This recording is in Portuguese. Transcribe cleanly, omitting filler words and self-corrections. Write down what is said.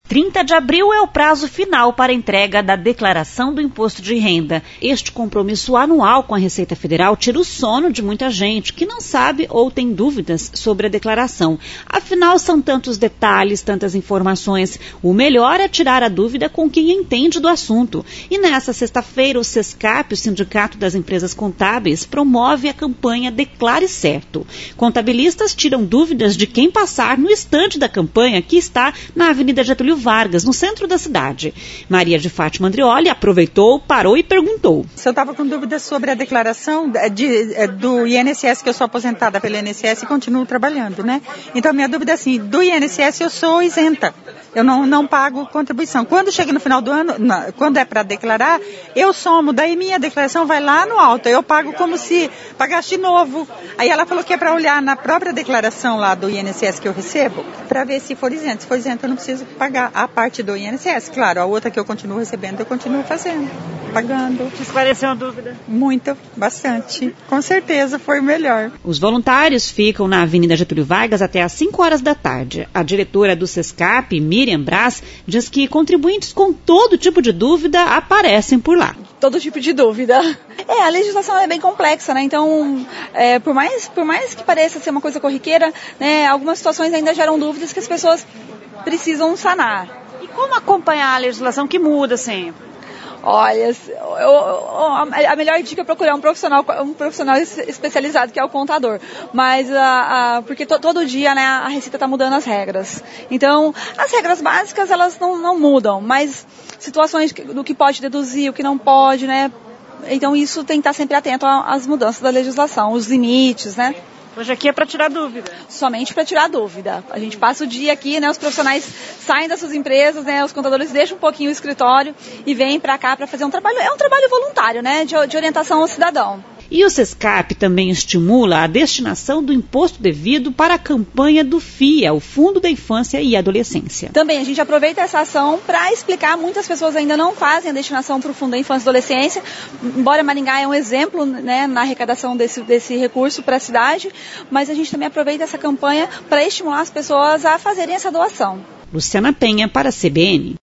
30 de abril é o prazo final para a entrega da declaração do imposto de renda. Este compromisso anual com a Receita Federal tira o sono de muita gente que não sabe ou tem dúvidas sobre a declaração. Afinal, são tantos detalhes, tantas informações. O melhor é tirar a dúvida com quem entende do assunto. E nessa sexta-feira, o SESCAP, o Sindicato das Empresas Contábeis, promove a campanha Declare Certo. Contabilistas tiram dúvidas de quem passar no estande da campanha, que está na Avenida Getúlio Vargas, no centro da cidade. Maria de Fátima Andrioli aproveitou, parou e perguntou. Eu estava com dúvidas sobre a declaração do INSS, que eu sou aposentada pelo INSS e continuo trabalhando, né? Então, a minha dúvida é assim, do INSS eu sou isenta. Eu não pago contribuição. Quando chega no final do ano, quando é para declarar, eu somo, daí minha declaração vai lá no alto. Eu pago como se pagasse de novo. Aí ela falou que é para olhar na própria declaração lá do INSS que eu recebo, para ver se for isento. Se for isento, eu não preciso pagar a parte do INSS. Claro, a outra que eu continuo recebendo, eu continuo fazendo, pagando. Te esclareceu a dúvida? Muito, bastante. Com certeza foi o melhor. Os voluntários ficam na Avenida Getúlio Vargas até às 5 horas da tarde. A diretora do SESCAP, Miriam Braz, diz que contribuintes com todo tipo de dúvida aparecem por lá. Todo tipo de dúvida. A legislação é bem complexa, né? Então, por mais que pareça ser uma coisa corriqueira, né, algumas situações ainda geram dúvidas que as pessoas precisam sanar. E como acompanhar a legislação que muda sempre? Olha, a melhor dica é procurar um profissional especializado, que é o contador. Mas, porque todo dia, né, a Receita está mudando as regras. Então, as regras básicas, elas não mudam, mas situações do que pode deduzir, o que não pode, né? Então, isso tem que estar sempre atento às mudanças da legislação, os limites, né? Hoje aqui é para tirar dúvida. Somente para tirar dúvida. A gente passa o dia aqui, né? Os profissionais saem das suas empresas, né? Os contadores deixam um pouquinho o escritório e vêm para cá para fazer um trabalho. É um trabalho voluntário, né? De orientação ao cidadão. E o SESCAP também estimula a destinação do imposto devido para a campanha do FIA, o Fundo da Infância e Adolescência. Também a gente aproveita essa ação para explicar, muitas pessoas ainda não fazem a destinação para o Fundo da Infância e Adolescência, embora Maringá é um exemplo, né, na arrecadação desse recurso para a cidade, mas a gente também aproveita essa campanha para estimular as pessoas a fazerem essa doação. Luciana Penha para a CBN.